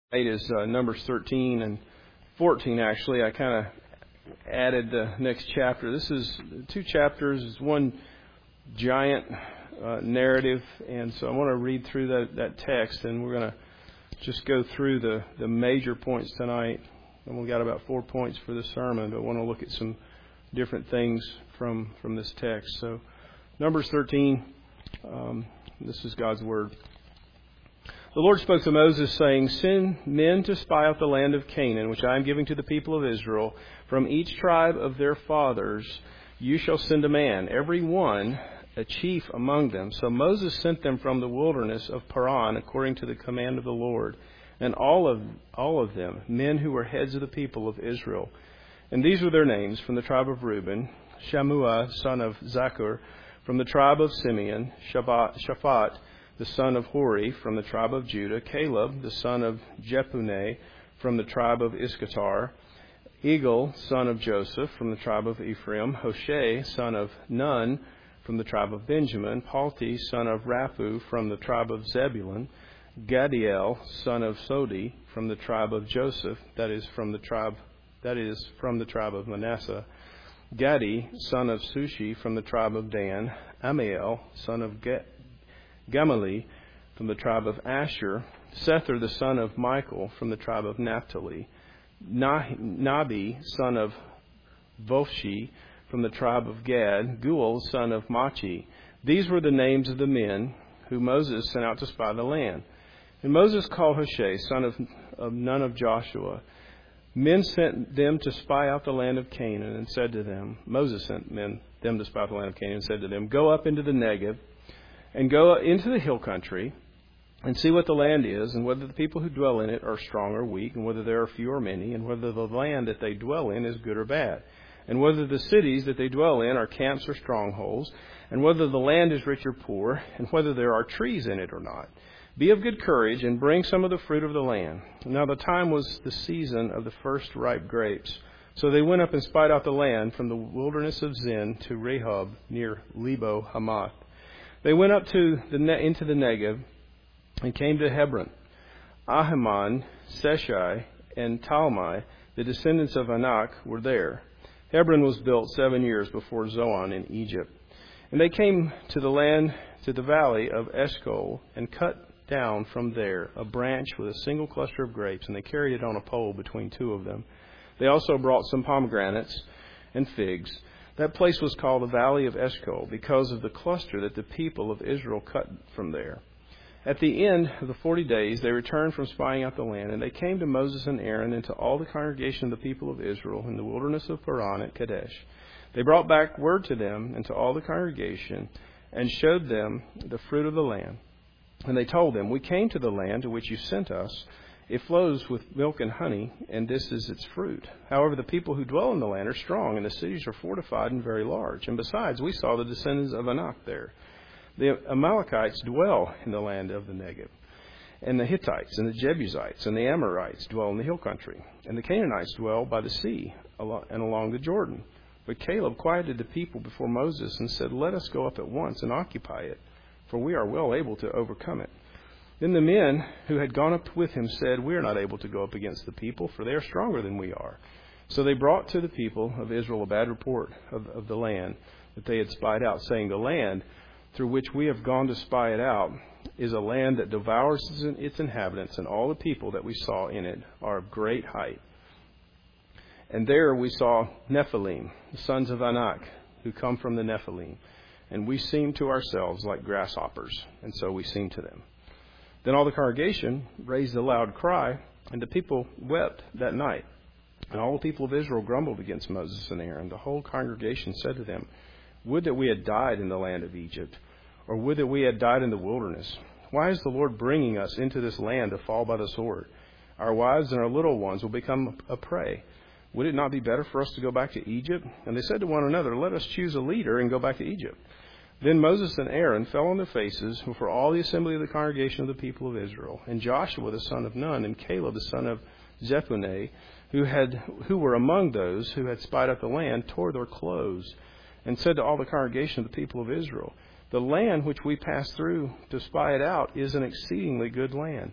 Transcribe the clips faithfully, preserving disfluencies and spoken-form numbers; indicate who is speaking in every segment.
Speaker 1: eight is uh, Numbers thirteen and fourteen, actually. I kind of added the next chapter. This is two chapters. It's one giant uh, narrative, and so I want to read through that, that text, and we're going to just go through the, the major points tonight. And we've got about four points for this sermon, but I want to look at some different things from, from this text. So, Numbers thirteen, um, this is God's Word. The Lord spoke to Moses, saying, "Send men to spy out the land of Canaan, which I am giving to the people of Israel. From each tribe of their fathers you shall send a man, every one a chief among them." So Moses sent them from the wilderness of Paran, according to the command of the Lord, and all of all of them, men who were heads of the people of Israel. And these were their names: from the tribe of Reuben, Shammua, son of Zaccur; from the tribe of Simeon, Shaphat, the son of Hori; from the tribe of Judah, Caleb, the son of Jephunneh; from the tribe of Issachar, Egal, son of Joseph; from the tribe of Ephraim, Hoshea, son of Nun; from the tribe of Benjamin, Palti, son of Raphu; from the tribe of Zebulun, Gadiel, son of Sodi; from the tribe of Joseph, that is from the tribe that is from the tribe of Manasseh, Gadi, son of Sushi; from the tribe of Dan, Amiel, son of Ge- Gamali; from the tribe of Asher, Sether, the son of Michael; from the tribe of Naphtali, Nabi, son of Vophshi; from the tribe of Gad, Guel, son of Machi. These were the names of the men who Moses sent out to spy the land. And Moses called Hoshea, son of, of Nun of Joshua. Men sent them to spy out the land of Canaan, and said to them, Moses sent men them to spy out the land of Canaan, and said to them, "Go up into the Negev, and go into the hill country, and see what the land is, and whether the people who dwell in it are strong or weak, and whether there are few or many, and whether the land that they dwell in is good or bad, and whether the cities that they dwell in are camps or strongholds, and whether the land is rich or poor, and whether there are trees in it or not. Be of good courage, and bring some of the fruit of the land." Now the time was the season of the first ripe grapes. So they went up and spied out the land from the wilderness of Zin to Rehob near Lebo Hamath. They went up to the ne- into the Negev and came to Hebron. Ahiman, Sheshai, and Talmai, the descendants of Anak, were there. Hebron was built seven years before Zoan in Egypt. And they came to the land, to the valley of Eshcol, and cut down from there a branch with a single cluster of grapes, and they carried it on a pole between two of them. They also brought some pomegranates and figs. That place was called the Valley of Eshcol because of the cluster that the people of Israel cut from there. At the end of the forty days, they returned from spying out the land, and they came to Moses and Aaron and to all the congregation of the people of Israel in the wilderness of Paran at Kadesh. They brought back word to them and to all the congregation, and showed them the fruit of the land. And they told them, "We came to the land to which you sent us. It flows with milk and honey, and this is its fruit. However, the people who dwell in the land are strong, and the cities are fortified and very large. And besides, we saw the descendants of Anak there. The Amalekites dwell in the land of the Negev, and the Hittites and the Jebusites and the Amorites dwell in the hill country, and the Canaanites dwell by the sea and along the Jordan." But Caleb quieted the people before Moses and said, "Let us go up at once and occupy it, for we are well able to overcome it." Then the men who had gone up with him said, "We are not able to go up against the people, for they are stronger than we are." So they brought to the people of Israel a bad report of, of the land that they had spied out, saying, "The land through which we have gone to spy it out is a land that devours its inhabitants, and all the people that we saw in it are of great height. And there we saw Nephilim, the sons of Anak, who come from the Nephilim. And we seemed to ourselves like grasshoppers, and so we seemed to them." Then all the congregation raised a loud cry, and the people wept that night. And all the people of Israel grumbled against Moses and Aaron. The whole congregation said to them, "Would that we had died in the land of Egypt, or would that we had died in the wilderness. Why is the Lord bringing us into this land to fall by the sword? Our wives and our little ones will become a prey. Would it not be better for us to go back to Egypt?" And they said to one another, "Let us choose a leader and go back to Egypt." Then Moses and Aaron fell on their faces before all the assembly of the congregation of the people of Israel. And Joshua the son of Nun and Caleb the son of Jephunneh, who had who were among those who had spied out the land, tore their clothes, and said to all the congregation of the people of Israel, "The land which we passed through to spy it out is an exceedingly good land.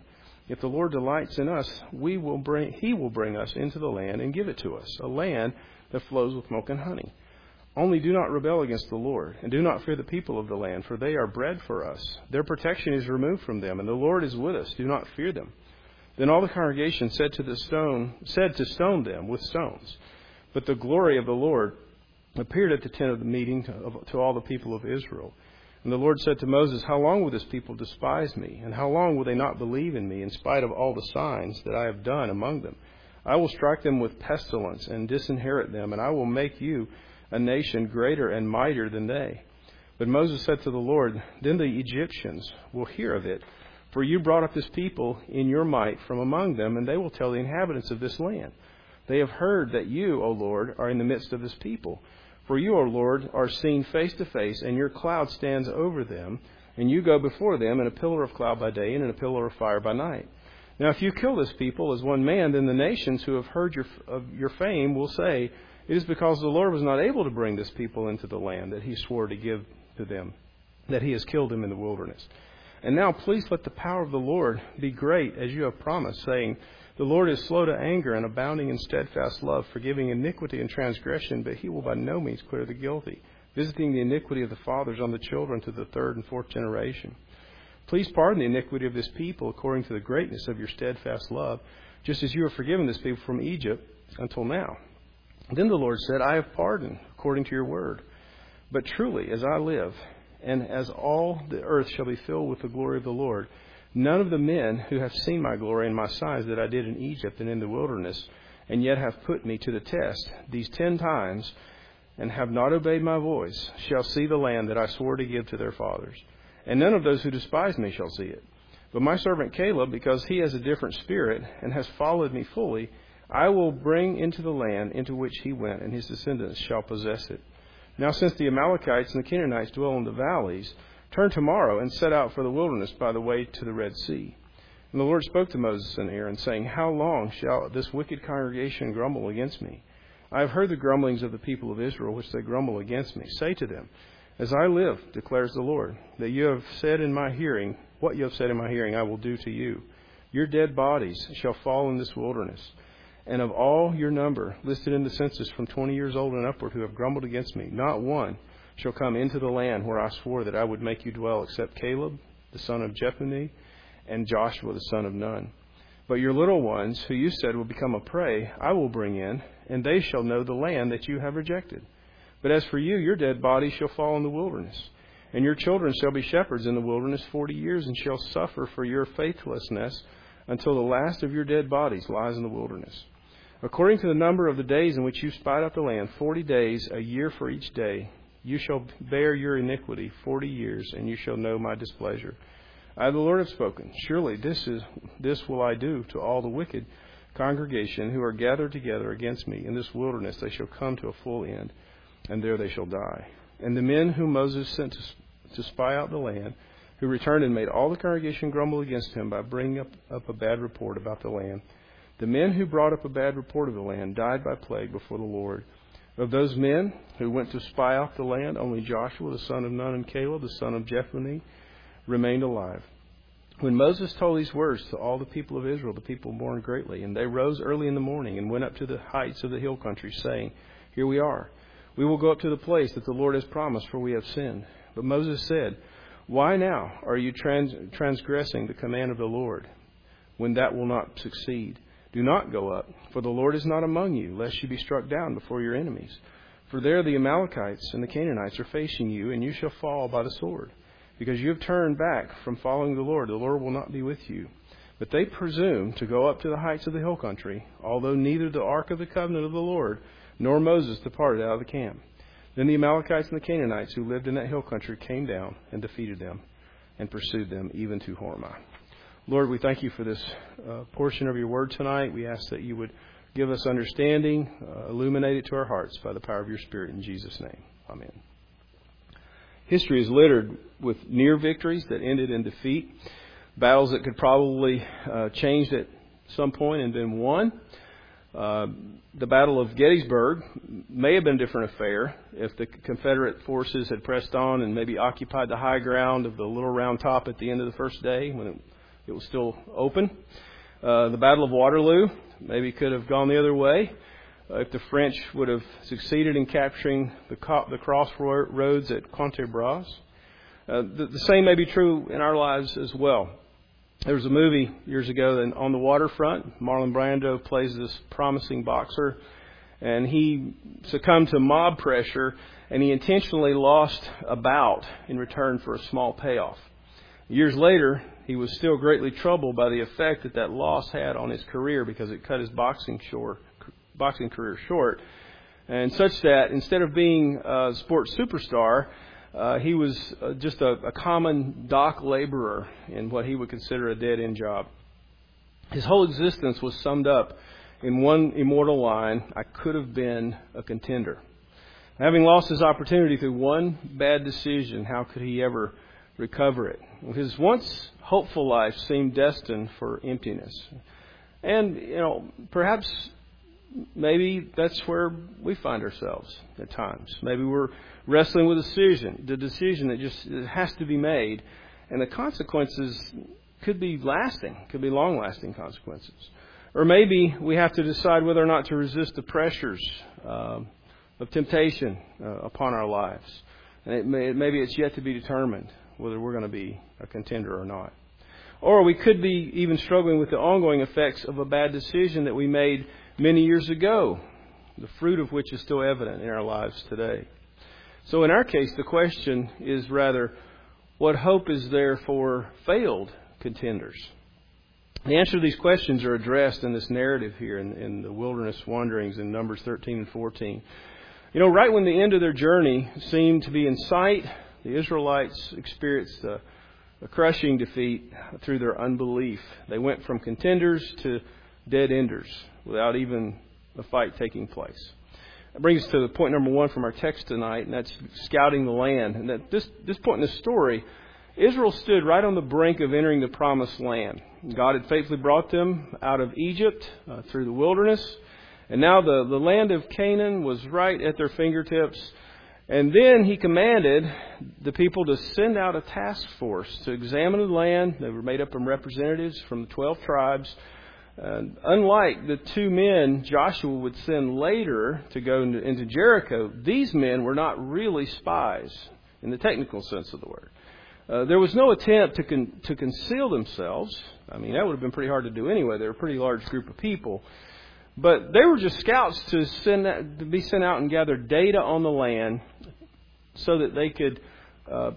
Speaker 1: If the Lord delights in us, we will bring, He will bring us into the land and give it to us, a land that flows with milk and honey. Only do not rebel against the Lord, and do not fear the people of the land, for they are bread for us. Their protection is removed from them, and the Lord is with us. Do not fear them." Then all the congregation said to the stone, said to stone them with stones. But the glory of the Lord appeared at the tent of the meeting to, to all the people of Israel. And the Lord said to Moses, "How long will this people despise me? And how long will they not believe in me, in spite of all the signs that I have done among them? I will strike them with pestilence and disinherit them, and I will make you a nation greater and mightier than they." But Moses said to the Lord, "Then the Egyptians will hear of it, for you brought up this people in your might from among them, and they will tell the inhabitants of this land. They have heard that you, O Lord, are in the midst of this people. For you, O Lord, are seen face to face, and your cloud stands over them, and you go before them in a pillar of cloud by day and in a pillar of fire by night. Now if you kill this people as one man, then the nations who have heard your, of your fame will say, 'It is because the Lord was not able to bring this people into the land that He swore to give to them, that He has killed them in the wilderness. And now please let the power of the Lord be great, as you have promised, saying, The Lord is slow to anger and abounding in steadfast love, forgiving iniquity and transgression, but He will by no means clear the guilty, visiting the iniquity of the fathers on the children to the third and fourth generation. Please pardon the iniquity of this people according to the greatness of your steadfast love, just as you have forgiven this people from Egypt until now.' Then the Lord said, 'I have pardoned according to your word. But truly, as I live, and as all the earth shall be filled with the glory of the Lord, none of the men who have seen my glory and my signs that I did in Egypt and in the wilderness, and yet have put me to the test these ten times, and have not obeyed my voice, shall see the land that I swore to give to their fathers. And none of those who despise me shall see it. But my servant Caleb, because he has a different spirit, and has followed me fully, I will bring into the land into which he went, and his descendants shall possess it. Now since the Amalekites and the Canaanites dwell in the valleys, turn tomorrow and set out for the wilderness by the way to the Red Sea.' And the Lord spoke to Moses and Aaron, saying, 'How long shall this wicked congregation grumble against me? I have heard the grumblings of the people of Israel, which they grumble against me. Say to them, As I live, declares the Lord, that you have said in my hearing, what you have said in my hearing I will do to you. Your dead bodies shall fall in this wilderness. And of all your number, listed in the census from twenty years old and upward, who have grumbled against me, not one shall come into the land where I swore that I would make you dwell, except Caleb, the son of Jephunneh, and Joshua, the son of Nun. But your little ones, who you said will become a prey, I will bring in, and they shall know the land that you have rejected. But as for you, your dead bodies shall fall in the wilderness. And your children shall be shepherds in the wilderness forty years, and shall suffer for your faithlessness until the last of your dead bodies lies in the wilderness. According to the number of the days in which you spied out the land, forty days, a year for each day, you shall bear your iniquity forty years, and you shall know my displeasure. I, the Lord, have spoken. Surely this is this will I do to all the wicked congregation who are gathered together against me. In this wilderness they shall come to a full end, and there they shall die.' And the men whom Moses sent to, to spy out the land, who returned and made all the congregation grumble against him by bringing up, up a bad report about the land, the men who brought up a bad report of the land died by plague before the Lord. Of those men who went to spy out the land, only Joshua, the son of Nun, and Caleb, the son of Jephunneh, remained alive. When Moses told these words to all the people of Israel, the people mourned greatly. And they rose early in the morning and went up to the heights of the hill country, saying, 'Here we are. We will go up to the place that the Lord has promised, for we have sinned.' But Moses said, 'Why now are you trans- transgressing the command of the Lord, when that will not succeed? Do not go up, for the Lord is not among you, lest you be struck down before your enemies. For there the Amalekites and the Canaanites are facing you, and you shall fall by the sword. Because you have turned back from following the Lord, the Lord will not be with you.' But they presume to go up to the heights of the hill country, although neither the ark of the covenant of the Lord nor Moses departed out of the camp. Then the Amalekites and the Canaanites who lived in that hill country came down and defeated them and pursued them even to Hormah." Lord, we thank you for this uh, portion of your word tonight. We ask that you would give us understanding, uh, illuminate it to our hearts by the power of your Spirit. In Jesus' name, amen. History is littered with near victories that ended in defeat, battles that could probably uh, changed at some point and then won. Uh, the Battle of Gettysburg may have been a different affair if the Confederate forces had pressed on and maybe occupied the high ground of the Little Round Top at the end of the first day when it It was still open. Uh, the Battle of Waterloo maybe could have gone the other way uh, if the French would have succeeded in capturing the, co- the crossroads at Contrebras. Uh, the, the same may be true in our lives as well. There was a movie years ago that On the Waterfront, Marlon Brando plays this promising boxer, and he succumbed to mob pressure, and he intentionally lost a bout in return for a small payoff. Years later, he was still greatly troubled by the effect that that loss had on his career because it cut his boxing short, boxing career short, and such that instead of being a sports superstar, Uh, he was uh, just a, a common dock laborer in what he would consider a dead-end job. His whole existence was summed up in one immortal line: I could have been a contender. Having lost his opportunity through one bad decision, how could he ever recover it? His once hopeful life seemed destined for emptiness. And, you know, perhaps maybe that's where we find ourselves at times. Maybe we're wrestling with a decision, the decision that just it has to be made, and the consequences could be lasting, could be long-lasting consequences. Or maybe we have to decide whether or not to resist the pressures uh, of temptation uh, upon our lives. And it may, maybe it's yet to be determined whether we're going to be a contender or not. Or we could be even struggling with the ongoing effects of a bad decision that we made many years ago, the fruit of which is still evident in our lives today. So in our case, the question is rather, what hope is there for failed contenders? The answer to these questions are addressed in this narrative here in, in the wilderness wanderings in Numbers thirteen and fourteen. You know, right when the end of their journey seemed to be in sight, the Israelites experienced a, a crushing defeat through their unbelief. They went from contenders to dead-enders without even a fight taking place. That brings us to the point number one from our text tonight, and that's scouting the land. And at this, this point in the story, Israel stood right on the brink of entering the promised land. God had faithfully brought them out of Egypt uh, through the wilderness, and now the, the land of Canaan was right at their fingertips. And then He commanded the people to send out a task force to examine the land. They were made up of representatives from the twelve tribes. Uh, unlike the two men Joshua would send later to go into, into Jericho, these men were not really spies in the technical sense of the word. Uh, there was no attempt to con- to conceal themselves. I mean, that would have been pretty hard to do anyway. They were a pretty large group of people. But they were just scouts to send that, to be sent out and gather data on the land so that they could uh,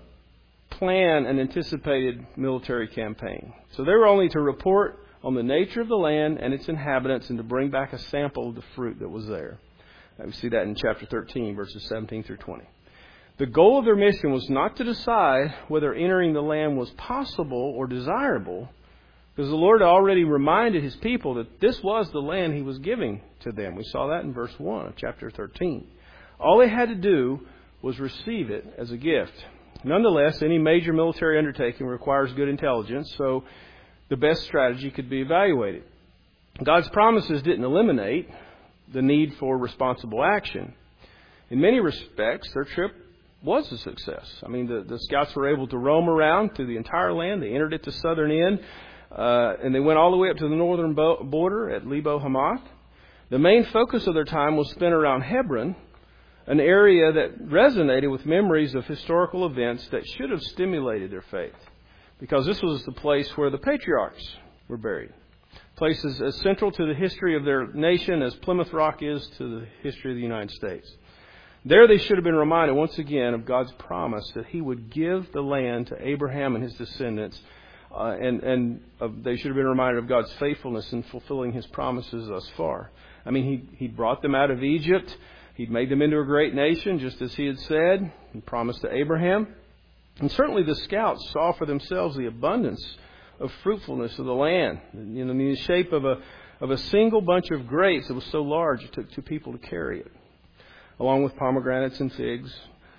Speaker 1: plan an anticipated military campaign. So they were only to report on the nature of the land and its inhabitants, and to bring back a sample of the fruit that was there. And we see that in chapter thirteen, verses seventeen through twenty. The goal of their mission was not to decide whether entering the land was possible or desirable, because the Lord already reminded His people that this was the land He was giving to them. We saw that in verse one of chapter thirteen. All they had to do was receive it as a gift. Nonetheless, any major military undertaking requires good intelligence, so the best strategy could be evaluated. God's promises didn't eliminate the need for responsible action. In many respects, their trip was a success. I mean, the, the scouts were able to roam around through the entire land. They entered at the southern end, uh, and they went all the way up to the northern bo- border at Lebo Hamath. The main focus of their time was spent around Hebron, an area that resonated with memories of historical events that should have stimulated their faith, because this was the place where the patriarchs were buried. Places as central to the history of their nation as Plymouth Rock is to the history of the United States. There they should have been reminded once again of God's promise that He would give the land to Abraham and his descendants. Uh, and and uh, they should have been reminded of God's faithfulness in fulfilling His promises thus far. I mean, He, he brought them out of Egypt. He'd made them into a great nation, just as He had said and promised to Abraham. And certainly the scouts saw for themselves the abundance of fruitfulness of the land, you know, in the shape of a of a single bunch of grapes that was so large it took two people to carry it, along with pomegranates and figs.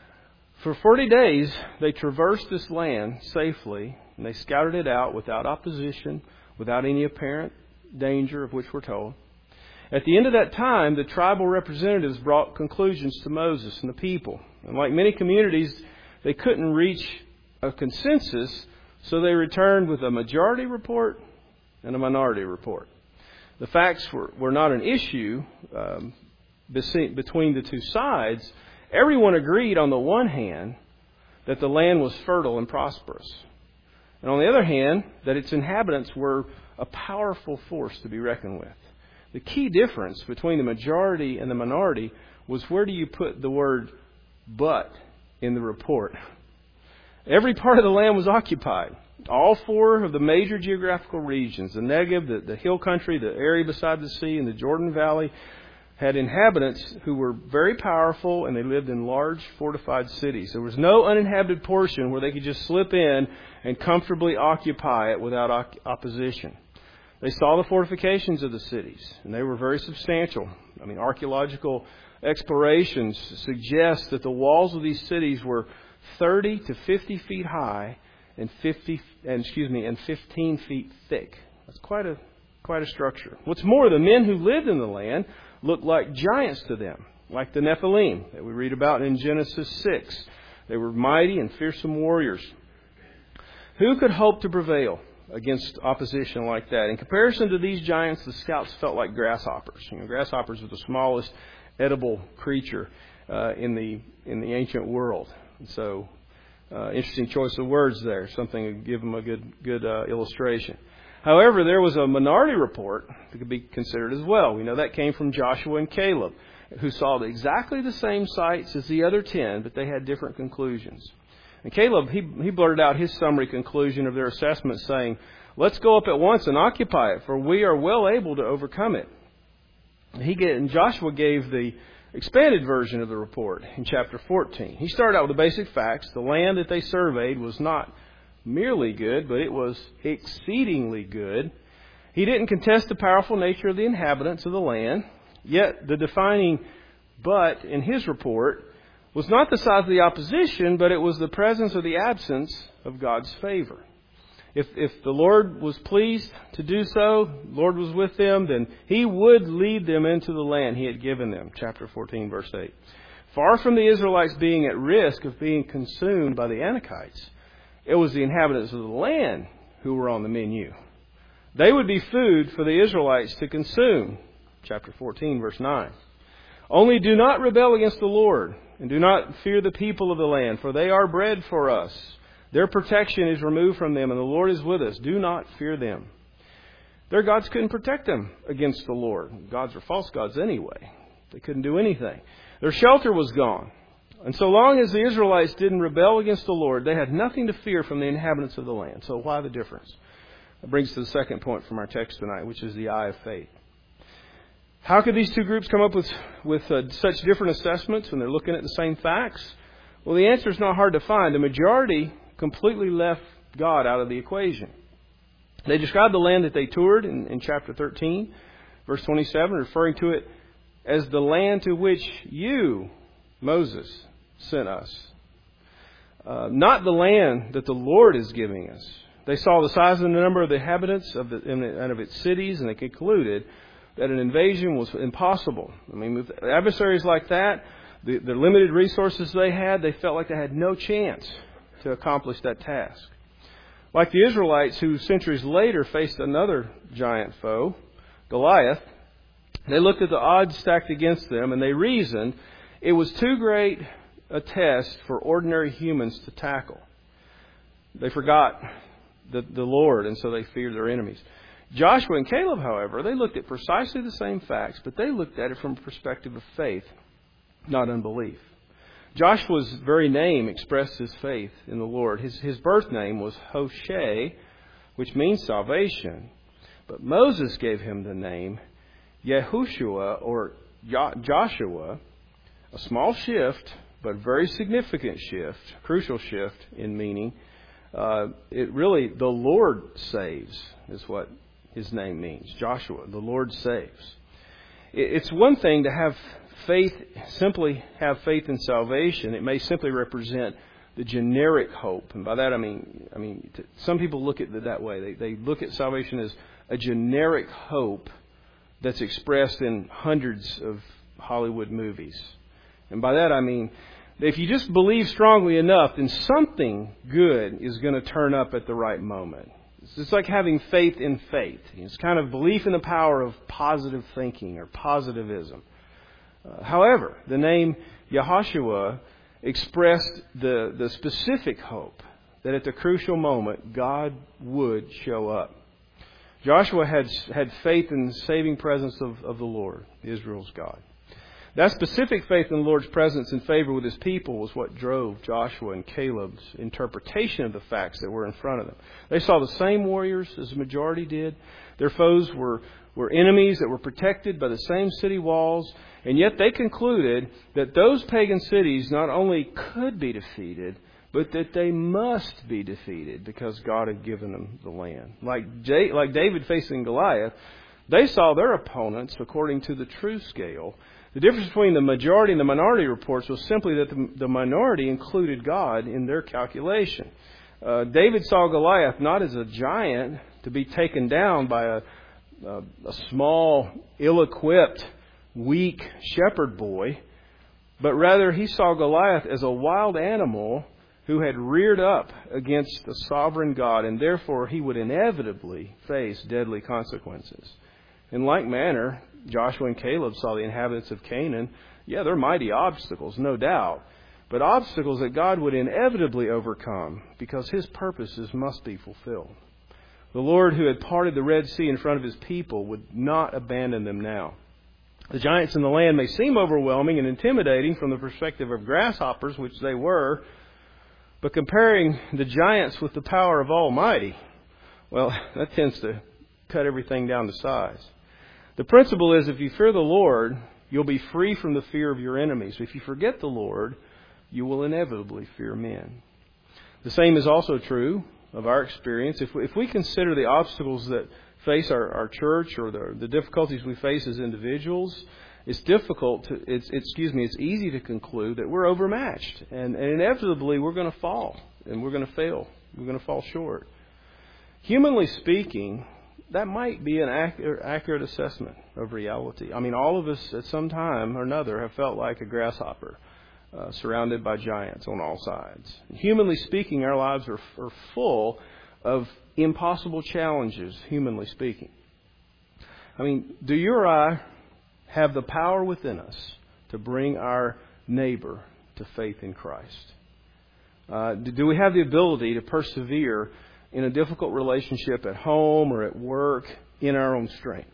Speaker 1: For forty days they traversed this land safely, and they scouted it out without opposition, without any apparent danger of which we're told. At the end of that time, the tribal representatives brought conclusions to Moses and the people. And like many communities, they couldn't reach a consensus, So they returned with a majority report and a minority report. The facts were, were not an issue um, between the two sides. Everyone agreed on the one hand that the land was fertile and prosperous. And on the other hand, that its inhabitants were a powerful force to be reckoned with. The key difference between the majority and the minority was, where do you put the word but in the report? Every part of the land was occupied. All four of the major geographical regions, the Negev, the, the hill country, the area beside the sea, and the Jordan Valley, had inhabitants who were very powerful, and they lived in large fortified cities. There was no uninhabited portion where they could just slip in and comfortably occupy it without op- opposition. They saw the fortifications of the cities, and they were very substantial. I mean, archaeological explorations suggest that the walls of these cities were thirty to fifty feet high and fifty and excuse me and fifteen feet thick. That's quite a quite a structure. What's more, the men who lived in the land looked like giants to them, like the Nephilim that we read about in Genesis six. They were mighty and fearsome warriors. Who could hope to prevail against opposition like that? In comparison to these giants, the scouts felt like grasshoppers. You know, grasshoppers were the smallest edible creature uh, in the in the ancient world. And so, uh, interesting choice of words there. Something to give them a good good uh, illustration. However, there was a minority report that could be considered as well. We know that came from Joshua and Caleb, who saw exactly the same sites as the other ten, but they had different conclusions. And Caleb, he, he blurted out his summary conclusion of their assessment, saying, "Let's go up at once and occupy it, for we are well able to overcome it." He get, and Joshua gave the expanded version of the report in chapter fourteen. He started out with the basic facts. The land that they surveyed was not merely good, but it was exceedingly good. He didn't contest the powerful nature of the inhabitants of the land. Yet the defining but in his report was not the size of the opposition, but it was the presence or the absence of God's favor. If if the Lord was pleased to do so, the Lord was with them, then He would lead them into the land He had given them. Chapter fourteen, verse eight. Far from the Israelites being at risk of being consumed by the Anakites, it was the inhabitants of the land who were on the menu. They would be food for the Israelites to consume. Chapter fourteen, verse nine. Only do not rebel against the Lord, and do not fear the people of the land, for they are bread for us. Their protection is removed from them, and the Lord is with us. Do not fear them. Their gods couldn't protect them against the Lord. Gods are false gods anyway. They couldn't do anything. Their shelter was gone. And so long as the Israelites didn't rebel against the Lord, they had nothing to fear from the inhabitants of the land. So why the difference? That brings us to the second point from our text tonight, which is the eye of faith. How could these two groups come up with, with uh, such different assessments when they're looking at the same facts? Well, the answer is not hard to find. The majority completely left God out of the equation. They described the land that they toured in, in chapter thirteen, verse twenty-seven, referring to it as the land to which you, Moses, sent us. Uh, not the land that the Lord is giving us. They saw the size and the number of the inhabitants of the, and of its cities, and they concluded that an invasion was impossible. I mean, with adversaries like that, the, the limited resources they had, they felt like they had no chance to accomplish that task. Like the Israelites, who centuries later faced another giant foe, Goliath, they looked at the odds stacked against them, and they reasoned it was too great a test for ordinary humans to tackle. They forgot the, the Lord, and so they feared their enemies. Joshua and Caleb, however, they looked at precisely the same facts, but they looked at it from a perspective of faith, not unbelief. Joshua's very name expressed his faith in the Lord. His, his birth name was Hoshea, which means salvation. But Moses gave him the name Yahushua, or Joshua, a small shift, but very significant shift, crucial shift in meaning. Uh, it really, the Lord saves, is what his name means. Joshua, the Lord saves. It, it's one thing to have faith, simply have faith in salvation. It may simply represent the generic hope, and by that I mean, I mean, some people look at it that way. They they look at salvation as a generic hope that's expressed in hundreds of Hollywood movies, and by that I mean if you just believe strongly enough, then something good is going to turn up at the right moment. It's just like having faith in faith. It's kind of belief in the power of positive thinking or positivism. Uh, however, the name Yahushua expressed the, the specific hope that at the crucial moment God would show up. Joshua had had faith in the saving presence of, of the Lord, Israel's God. That specific faith in the Lord's presence and favor with His people was what drove Joshua and Caleb's interpretation of the facts that were in front of them. They saw the same warriors as the majority did. Their foes were, were enemies that were protected by the same city walls. And yet they concluded that those pagan cities not only could be defeated, but that they must be defeated because God had given them the land. Like, J- like David facing Goliath, they saw their opponents according to the true scale. The difference between the majority and the minority reports was simply that the, the minority included God in their calculation. Uh, David saw Goliath not as a giant to be taken down by a, a, a small, ill-equipped, weak shepherd boy, but rather he saw Goliath as a wild animal who had reared up against the sovereign God, and therefore he would inevitably face deadly consequences. In like manner, Joshua and Caleb saw the inhabitants of Canaan. Yeah, they're mighty obstacles, no doubt, but obstacles that God would inevitably overcome because His purposes must be fulfilled. The Lord, who had parted the Red Sea in front of His people, would not abandon them now. The giants in the land may seem overwhelming and intimidating from the perspective of grasshoppers, which they were, but comparing the giants with the power of Almighty, well, that tends to cut everything down to size. The principle is, if you fear the Lord, you'll be free from the fear of your enemies. If you forget the Lord, you will inevitably fear men. The same is also true of our experience. If we, if we consider the obstacles that face our, our church or the, the difficulties we face as individuals, it's difficult to, it's, excuse me, it's easy to conclude that we're overmatched. And, and inevitably we're going to fall and we're going to fail. We're going to fall short. Humanly speaking, that might be an accurate, accurate assessment of reality. I mean, all of us at some time or another have felt like a grasshopper uh, surrounded by giants on all sides. Humanly speaking, our lives are, are full of impossible challenges, humanly speaking. I mean, do you or I have the power within us to bring our neighbor to faith in Christ? Uh, do we have the ability to persevere in a difficult relationship at home or at work in our own strength?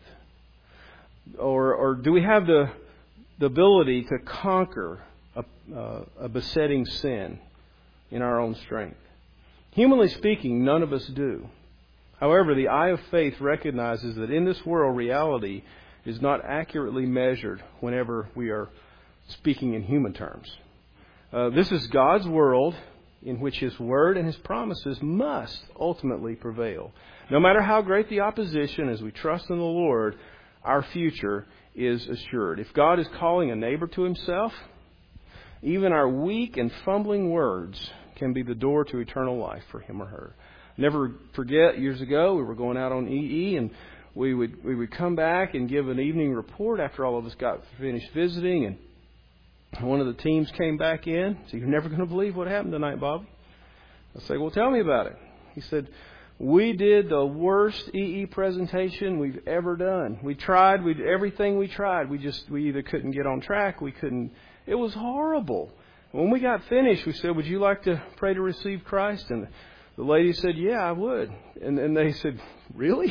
Speaker 1: Or, or do we have the, the ability to conquer a, uh, a besetting sin in our own strength? Humanly speaking, none of us do. However, the eye of faith recognizes that in this world, reality is not accurately measured whenever we are speaking in human terms. Uh, this is God's world in which His Word and His promises must ultimately prevail. No matter how great the opposition, as we trust in the Lord, our future is assured. If God is calling a neighbor to Himself, even our weak and fumbling words can be the door to eternal life for him or her. Never forget, years ago, we were going out on E E, and we would we would come back and give an evening report after all of us got finished visiting, and one of the teams came back in. So, you're never going to believe what happened tonight, Bobby. I say, well, tell me about it. He said, we did the worst E E presentation we've ever done. We tried, we everything we tried. We just, we either couldn't get on track, we couldn't, it was horrible. When we got finished, we said, would you like to pray to receive Christ? And the lady said, yeah, I would. And and they said, really?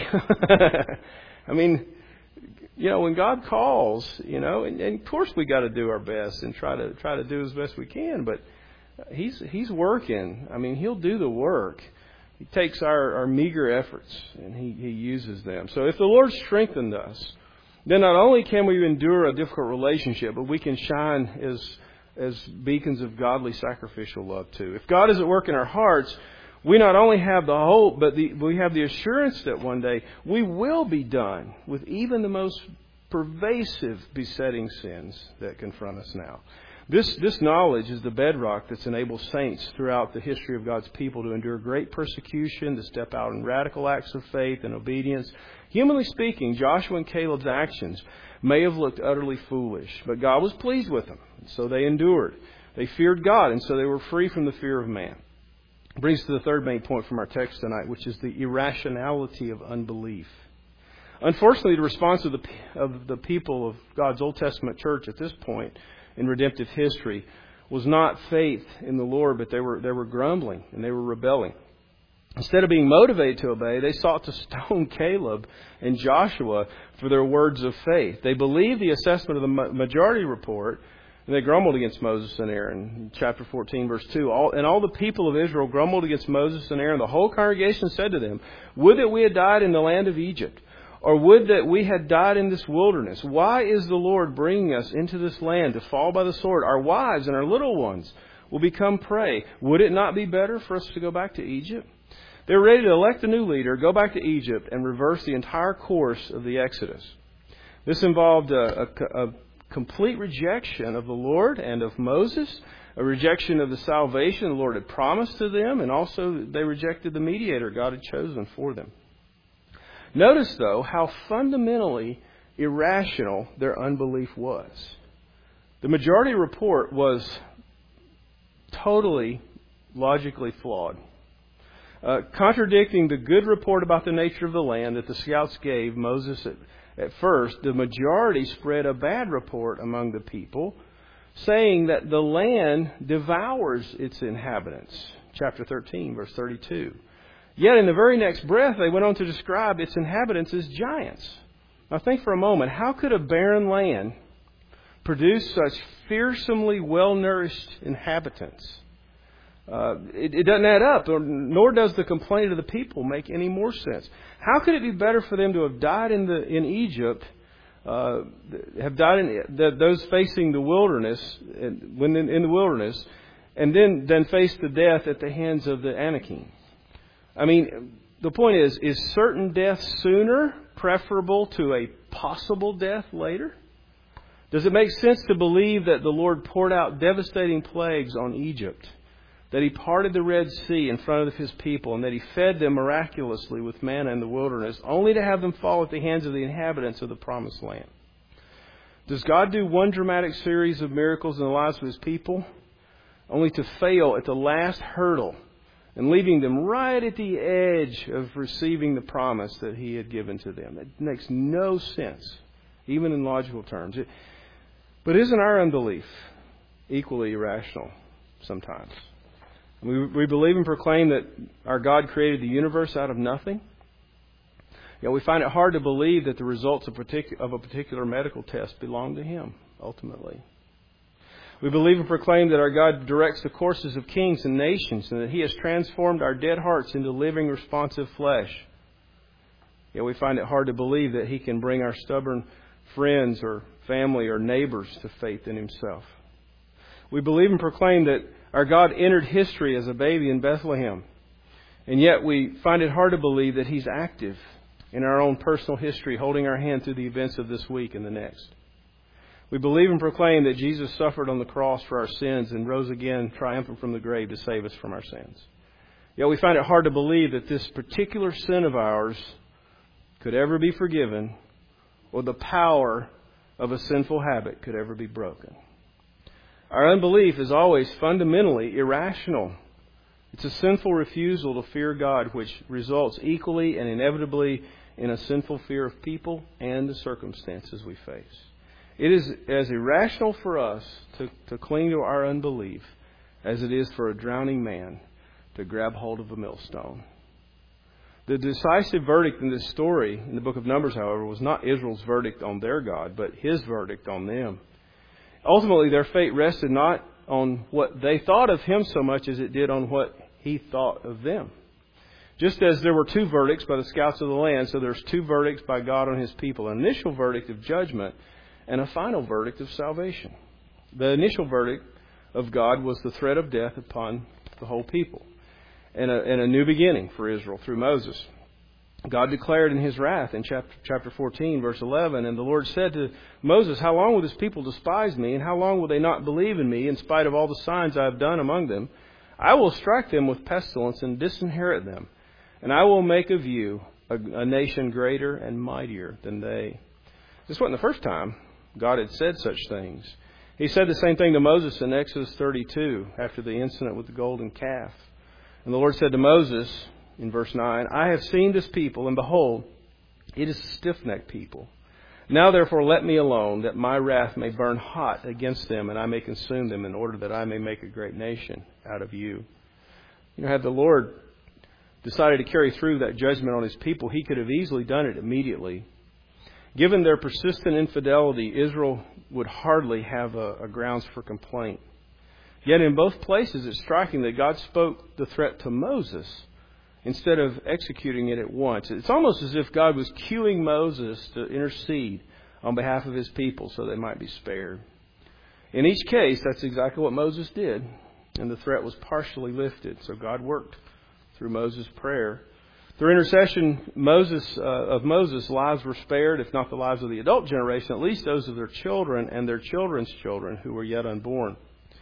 Speaker 1: I mean, you know, when God calls, you know, and, and of course we got to do our best and try to try to do as best we can. But He's He's working. I mean, He'll do the work. He takes our, our meager efforts and he, he uses them. So if the Lord strengthened us, then not only can we endure a difficult relationship, but we can shine as as beacons of godly sacrificial love too. If God is at work in our hearts, we not only have the hope, but the, we have the assurance that one day we will be done with even the most pervasive besetting sins that confront us now. This this knowledge is the bedrock that's enabled saints throughout the history of God's people to endure great persecution, to step out in radical acts of faith and obedience. Humanly speaking, Joshua and Caleb's actions may have looked utterly foolish, but God was pleased with them, so they endured. They feared God, and so they were free from the fear of man. Brings us to the third main point from our text tonight, which is the irrationality of unbelief. Unfortunately, the response of the of the people of God's Old Testament church at this point in redemptive history was not faith in the Lord, but they were they were grumbling and they were rebelling. Instead of being motivated to obey, they sought to stone Caleb and Joshua for their words of faith. They believed the assessment of the majority report, and they grumbled against Moses and Aaron. Chapter fourteen, verse two. All, and all the people of Israel grumbled against Moses and Aaron. The whole congregation said to them, "Would that we had died in the land of Egypt, or would that we had died in this wilderness. Why is the Lord bringing us into this land to fall by the sword? Our wives and our little ones will become prey. Would it not be better for us to go back to Egypt?" They were ready to elect a new leader, go back to Egypt, and reverse the entire course of the Exodus. This involved a, a, a complete rejection of the Lord and of Moses, a rejection of the salvation the Lord had promised to them, and also they rejected the mediator God had chosen for them. Notice, though, how fundamentally irrational their unbelief was. The majority report was totally logically flawed. Uh, contradicting the good report about the nature of the land that the scouts gave Moses at, at first, the majority spread a bad report among the people, saying that the land devours its inhabitants. Chapter thirteen, verse thirty-two. Yet in the very next breath, they went on to describe its inhabitants as giants. Now think for a moment, how could a barren land produce such fearsomely well-nourished inhabitants? Uh, it, it doesn't add up, nor does the complaint of the people make any more sense. How could it be better for them to have died in the in Egypt, uh, have died in the, those facing the wilderness, when in, in the wilderness, and then then face the death at the hands of the Anakim? I mean, the point is: is certain death sooner preferable to a possible death later? Does it make sense to believe that the Lord poured out devastating plagues on Egypt, that He parted the Red Sea in front of His people, and that He fed them miraculously with manna in the wilderness, only to have them fall at the hands of the inhabitants of the Promised Land? Does God do one dramatic series of miracles in the lives of His people, only to fail at the last hurdle and leaving them right at the edge of receiving the promise that He had given to them? It makes no sense, even in logical terms. It, but isn't our unbelief equally irrational sometimes? We, we believe and proclaim that our God created the universe out of nothing. Yet we find it hard to believe that the results of, particu- of a particular medical test belong to Him, ultimately. We believe and proclaim that our God directs the courses of kings and nations, and that He has transformed our dead hearts into living, responsive flesh. Yet we find it hard to believe that He can bring our stubborn friends or family or neighbors to faith in Himself. We believe and proclaim that our God entered history as a baby in Bethlehem, and yet we find it hard to believe that He's active in our own personal history, holding our hand through the events of this week and the next. We believe and proclaim that Jesus suffered on the cross for our sins and rose again triumphant from the grave to save us from our sins. Yet we find it hard to believe that this particular sin of ours could ever be forgiven, or the power of a sinful habit could ever be broken. Our unbelief is always fundamentally irrational. It's a sinful refusal to fear God, which results equally and inevitably in a sinful fear of people and the circumstances we face. It is as irrational for us to, to cling to our unbelief as it is for a drowning man to grab hold of a millstone. The decisive verdict in this story, in the book of Numbers, however, was not Israel's verdict on their God, but His verdict on them. Ultimately, their fate rested not on what they thought of Him so much as it did on what He thought of them. Just as there were two verdicts by the scouts of the land, so there's two verdicts by God on His people. An initial verdict of judgment and a final verdict of salvation. The initial verdict of God was the threat of death upon the whole people, and a, and a new beginning for Israel through Moses. God declared in His wrath in chapter, chapter fourteen, verse eleven, "And the Lord said to Moses, How long will this people despise me, and how long will they not believe in me, in spite of all the signs I have done among them? I will strike them with pestilence and disinherit them, and I will make of you a, a nation greater and mightier than they." This wasn't the first time God had said such things. He said the same thing to Moses in Exodus thirty-two after the incident with the golden calf. And the Lord said to Moses in verse nine, I have seen this people, and behold, it is a stiff-necked people. Now therefore let me alone, that my wrath may burn hot against them, and I may consume them, in order that I may make a great nation out of you. You know, had the Lord decided to carry through that judgment on His people, He could have easily done it immediately. Given their persistent infidelity, Israel would hardly have a, a grounds for complaint. Yet in both places, it's striking that God spoke the threat to Moses instead of executing it at once. It's almost as if God was cueing Moses to intercede on behalf of His people so they might be spared. In each case, that's exactly what Moses did, and the threat was partially lifted. So God worked through Moses' prayer. Through intercession Moses uh, of Moses, lives were spared, if not the lives of the adult generation, at least those of their children and their children's children who were yet unborn.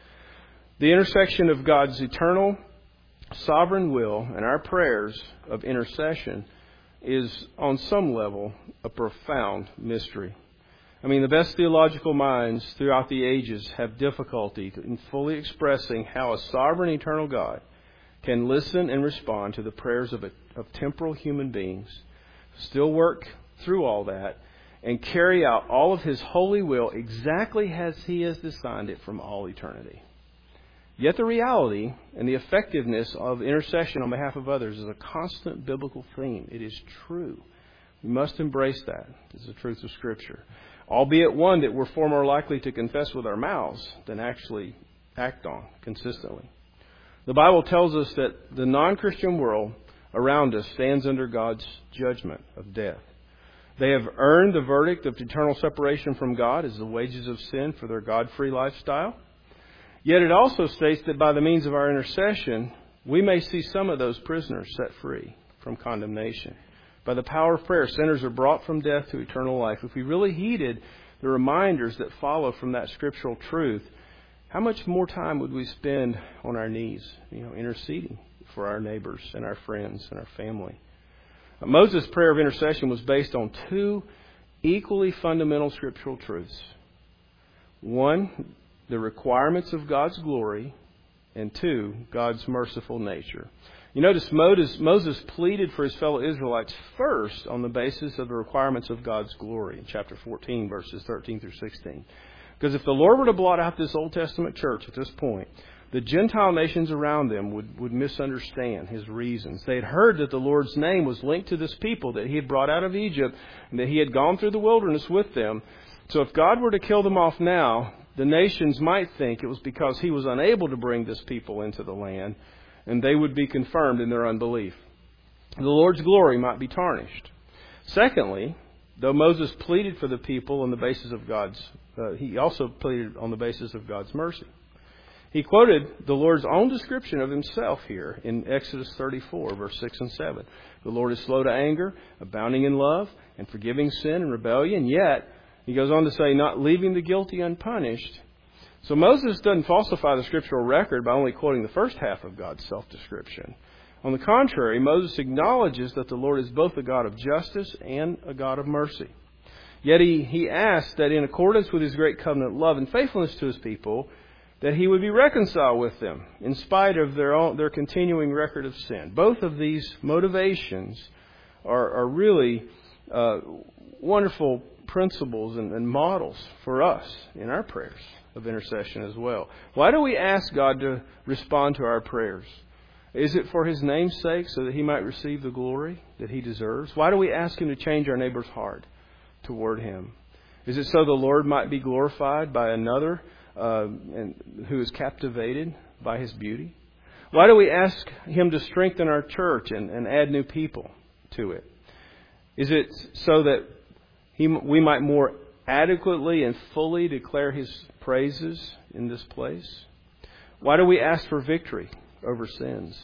Speaker 1: The intersection of God's eternal, sovereign will and our prayers of intercession is, on some level, a profound mystery. I mean, the best theological minds throughout the ages have difficulty in fully expressing how a sovereign, eternal God can listen and respond to the prayers of, a, of temporal human beings, still work through all that, and carry out all of His holy will exactly as He has designed it from all eternity. Yet the reality and the effectiveness of intercession on behalf of others is a constant biblical theme. It is true. We must embrace that as the truth of Scripture, albeit one that we're far more likely to confess with our mouths than actually act on consistently. The Bible tells us that the non-Christian world around us stands under God's judgment of death. They have earned the verdict of eternal separation from God as the wages of sin for their God-free lifestyle. Yet it also states that by the means of our intercession, we may see some of those prisoners set free from condemnation. By the power of prayer, sinners are brought from death to eternal life. If we really heeded the reminders that follow from that scriptural truth, how much more time would we spend on our knees, you know, interceding for our neighbors and our friends and our family? Moses' prayer of intercession was based on two equally fundamental scriptural truths. One, the requirements of God's glory, and two, God's merciful nature. You notice Moses, Moses pleaded for his fellow Israelites first on the basis of the requirements of God's glory in chapter fourteen, verses thirteen through sixteen. Because if the Lord were to blot out this Old Testament church at this point, the Gentile nations around them would, would misunderstand His reasons. They had heard that the Lord's name was linked to this people that He had brought out of Egypt and that He had gone through the wilderness with them. So if God were to kill them off now, the nations might think it was because He was unable to bring this people into the land, and they would be confirmed in their unbelief. The Lord's glory might be tarnished. Secondly, though Moses pleaded for the people on the basis of God's, uh, he also pleaded on the basis of God's mercy. He quoted the Lord's own description of Himself here in Exodus thirty-four, verse six and seven. The Lord is slow to anger, abounding in love, and forgiving sin and rebellion, yet He goes on to say, not leaving the guilty unpunished. So Moses doesn't falsify the scriptural record by only quoting the first half of God's self-description. On the contrary, Moses acknowledges that the Lord is both a God of justice and a God of mercy. Yet he, he asks that in accordance with His great covenant love and faithfulness to His people, that He would be reconciled with them in spite of their own, their continuing record of sin. Both of these motivations are, are really uh, wonderful principles and, and models for us in our prayers of intercession as well. Why do we ask God to respond to our prayers? Is it for His name's sake, so that He might receive the glory that He deserves? Why do we ask Him to change our neighbor's heart toward Him? Is it so the Lord might be glorified by another uh, and who is captivated by His beauty? Why do we ask Him to strengthen our church and, and add new people to it? Is it so that He, we might more adequately and fully declare His praises in this place? Why do we ask for victory over sins?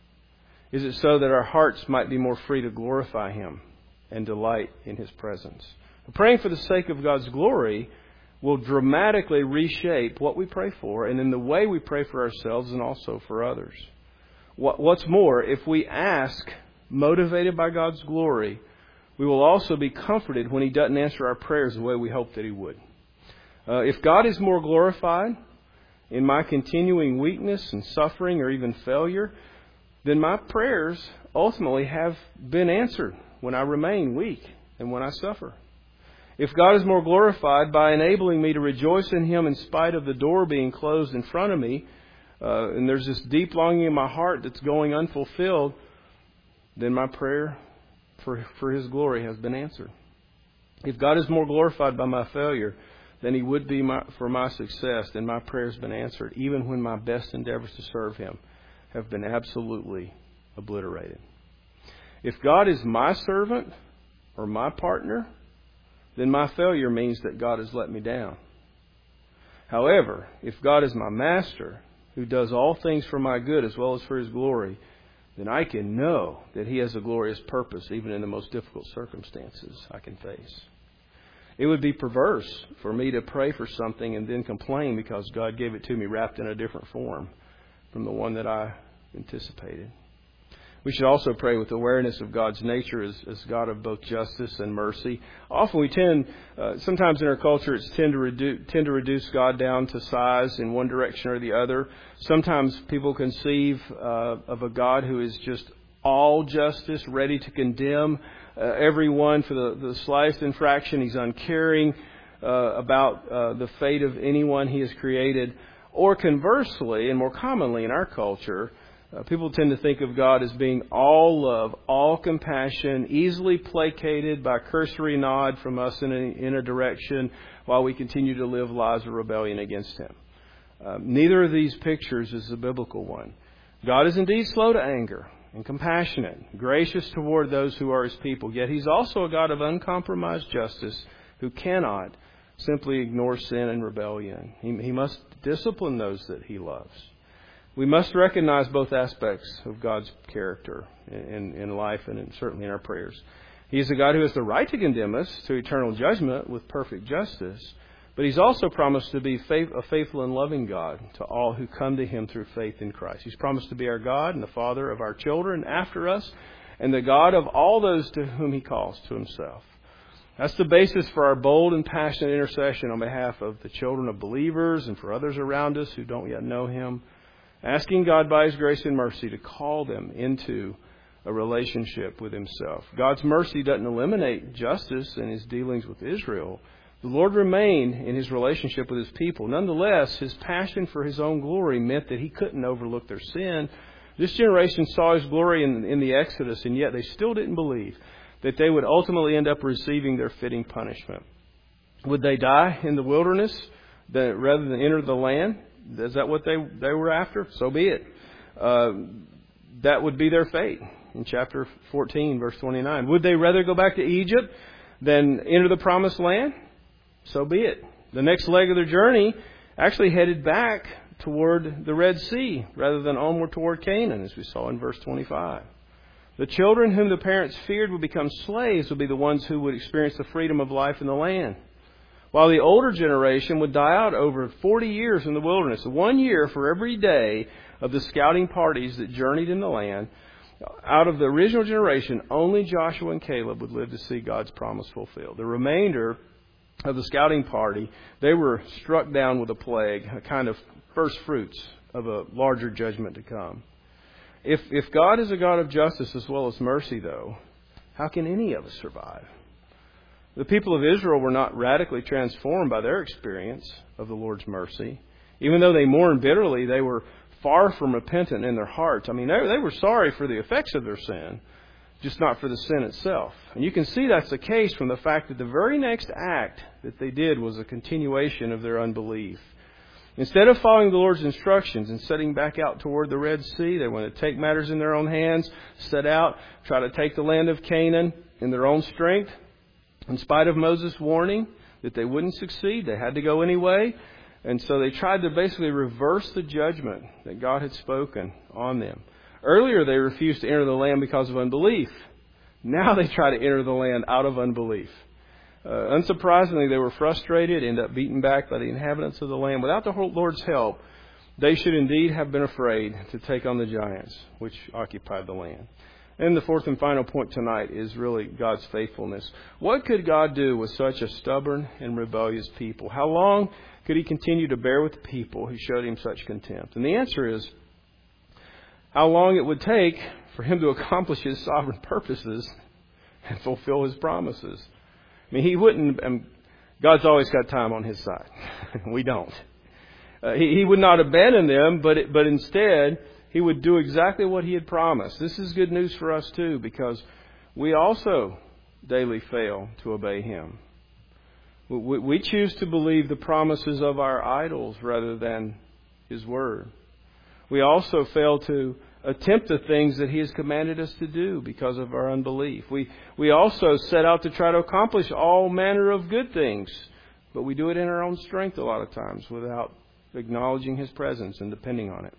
Speaker 1: Is it so that our hearts might be more free to glorify Him and delight in His presence? Praying for the sake of God's glory will dramatically reshape what we pray for and in the way we pray for ourselves and also for others. What's more, if we ask motivated by God's glory, we will also be comforted when He doesn't answer our prayers the way we hope that He would. Uh, if God is more glorified in my continuing weakness and suffering or even failure, then my prayers ultimately have been answered when I remain weak and when I suffer. If God is more glorified by enabling me to rejoice in Him in spite of the door being closed in front of me, uh, and there's this deep longing in my heart that's going unfulfilled, then my prayer for, for His glory has been answered. If God is more glorified by my failure than He would be my, for my success, then my prayer has been answered, even when my best endeavors to serve Him have been absolutely obliterated. If God is my servant or my partner, then my failure means that God has let me down. However, if God is my master, who does all things for my good as well as for His glory, then I can know that He has a glorious purpose even in the most difficult circumstances I can face. It would be perverse for me to pray for something and then complain because God gave it to me wrapped in a different form from the one that I anticipated. We should also pray with awareness of God's nature as, as God of both justice and mercy. Often we tend, uh, sometimes in our culture, it's tend to, reduce, tend to reduce God down to size in one direction or the other. Sometimes people conceive uh, of a God who is just all justice, ready to condemn uh, everyone for the, the slightest infraction. He's uncaring uh, about uh, the fate of anyone He has created. Or conversely, and more commonly in our culture, Uh, people tend to think of God as being all love, all compassion, easily placated by a cursory nod from us in a, in a direction while we continue to live lives of rebellion against Him. Uh, neither of these pictures is the biblical one. God is indeed slow to anger and compassionate, gracious toward those who are His people. Yet He's also a God of uncompromised justice who cannot simply ignore sin and rebellion. He, he must discipline those that He loves. We must recognize both aspects of God's character in, in life and in, certainly in our prayers. He is a God who has the right to condemn us to eternal judgment with perfect justice, but He's also promised to be faith, a faithful and loving God to all who come to Him through faith in Christ. He's promised to be our God and the Father of our children after us, and the God of all those to whom He calls to Himself. That's the basis for our bold and passionate intercession on behalf of the children of believers and for others around us who don't yet know Him, asking God by His grace and mercy to call them into a relationship with Himself. God's mercy doesn't eliminate justice in His dealings with Israel. The Lord remained in His relationship with His people. Nonetheless, His passion for His own glory meant that He couldn't overlook their sin. This generation saw His glory in, in the Exodus, and yet they still didn't believe that they would ultimately end up receiving their fitting punishment. Would they die in the wilderness rather than enter the land? Is that what they they were after? So be it. Uh, that would be their fate in chapter fourteen, verse twenty-nine. Would they rather go back to Egypt than enter the promised land? So be it. The next leg of their journey actually headed back toward the Red Sea rather than onward toward Canaan, as we saw in verse twenty-five. The children whom the parents feared would become slaves would be the ones who would experience the freedom of life in the land, while the older generation would die out over forty years in the wilderness. One year for every day of the scouting parties that journeyed in the land. Out of the original generation, only Joshua and Caleb would live to see God's promise fulfilled. The remainder of the scouting party, they were struck down with a plague, a kind of first fruits of a larger judgment to come. If, if God is a God of justice as well as mercy, though, how can any of us survive? The people of Israel were not radically transformed by their experience of the Lord's mercy. Even though they mourned bitterly, they were far from repentant in their hearts. I mean, they, they were sorry for the effects of their sin, just not for the sin itself. And you can see that's the case from the fact that the very next act that they did was a continuation of their unbelief. Instead of following the Lord's instructions and setting back out toward the Red Sea, they wanted to take matters in their own hands, set out, try to take the land of Canaan in their own strength. In spite of Moses' warning that they wouldn't succeed, they had to go anyway. And so they tried to basically reverse the judgment that God had spoken on them. Earlier, they refused to enter the land because of unbelief. Now they try to enter the land out of unbelief. Uh, unsurprisingly, they were frustrated, ended up beaten back by the inhabitants of the land. Without the Lord's help, they should indeed have been afraid to take on the giants which occupied the land. And the fourth and final point tonight is really God's faithfulness. What could God do with such a stubborn and rebellious people? How long could He continue to bear with the people who showed Him such contempt? And the answer is how long it would take for Him to accomplish His sovereign purposes and fulfill His promises. I mean, He wouldn't... Um, God's always got time on His side. We don't. Uh, he, he would not abandon them, but it, but instead... He would do exactly what He had promised. This is good news for us too, because we also daily fail to obey Him. We, we choose to believe the promises of our idols rather than His Word. We also fail to attempt the things that He has commanded us to do because of our unbelief. We, we also set out to try to accomplish all manner of good things, but we do it in our own strength a lot of times without acknowledging His presence and depending on it.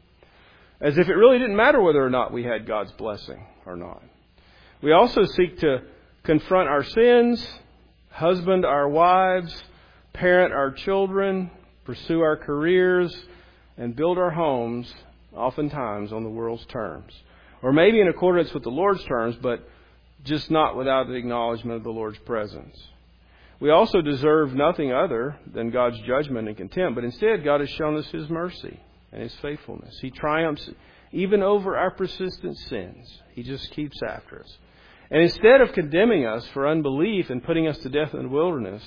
Speaker 1: As if it really didn't matter whether or not we had God's blessing or not. We also seek to confront our sins, husband our wives, parent our children, pursue our careers, and build our homes, oftentimes on the world's terms. Or maybe in accordance with the Lord's terms, but just not without the acknowledgement of the Lord's presence. We also deserve nothing other than God's judgment and contempt, but instead God has shown us His mercy and His faithfulness. He triumphs even over our persistent sins. He just keeps after us. And instead of condemning us for unbelief and putting us to death in the wilderness,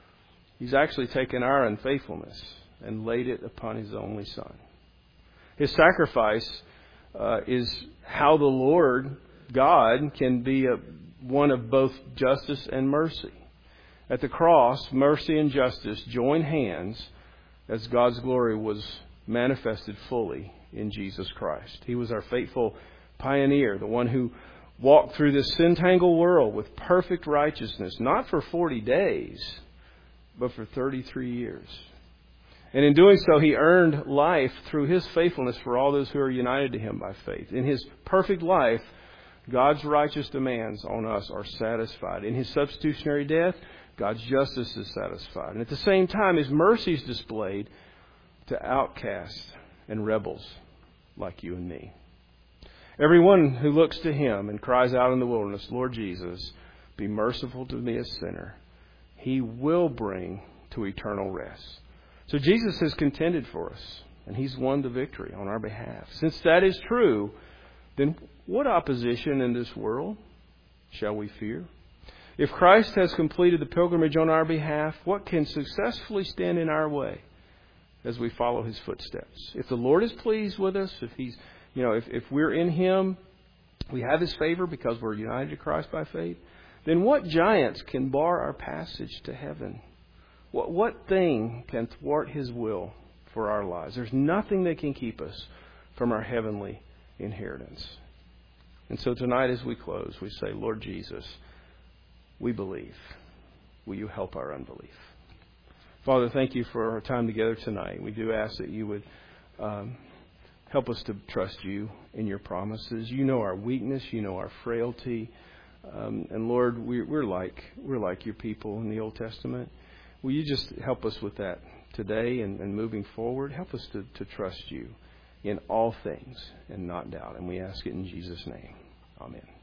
Speaker 1: He's actually taken our unfaithfulness and laid it upon His only Son. His sacrifice uh, is how the Lord God can be a, one of both justice and mercy. At the cross, mercy and justice join hands as God's glory was manifested fully in Jesus Christ. He was our faithful pioneer, the one who walked through this sin-tangled world with perfect righteousness, not for forty days, but for thirty-three years. And in doing so, He earned life through His faithfulness for all those who are united to Him by faith. In His perfect life, God's righteous demands on us are satisfied. In His substitutionary death, God's justice is satisfied. And at the same time, His mercy is displayed to outcasts and rebels like you and me. Everyone who looks to Him and cries out in the wilderness, Lord Jesus, be merciful to me, a sinner, He will bring to eternal rest. So Jesus has contended for us, and He's won the victory on our behalf. Since that is true, then what opposition in this world shall we fear? If Christ has completed the pilgrimage on our behalf, what can successfully stand in our way as we follow His footsteps? If the Lord is pleased with us, if He's, you know, if, if we're in Him, we have His favor because we're united to Christ by faith, then what giants can bar our passage to heaven? What, what thing can thwart His will for our lives? There's nothing that can keep us from our heavenly inheritance. And so tonight as we close, we say, Lord Jesus, we believe. Will You help our unbelief? Father, thank You for our time together tonight. We do ask that You would um, help us to trust You in Your promises. You know our weakness. You know our frailty. Um, and Lord, we, we're like we're like Your people in the Old Testament. Will You just help us with that today and, and moving forward? Help us to, to trust You in all things and not doubt. And we ask it in Jesus' name. Amen.